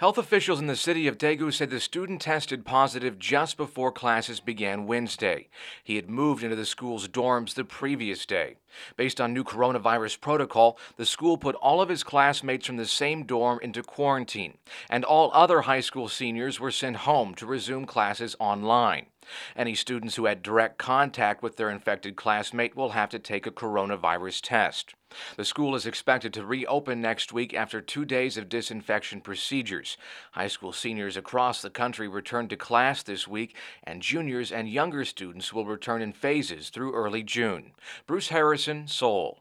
Health officials in the city of Daegu said the student tested positive just before classes began Wednesday. He had moved into the school's dorms the previous day. Based on new coronavirus protocol, the school put all of his classmates from the same dorm into quarantine, and all other high school seniors were sent home to resume classes online. Any students who had direct contact with their infected classmate will have to take a coronavirus test. The school is expected to reopen next week after 2 days of disinfection procedures. High school seniors across the country return to class this week, and juniors and younger students will return in phases through early June. Bruce Harrison, Seoul.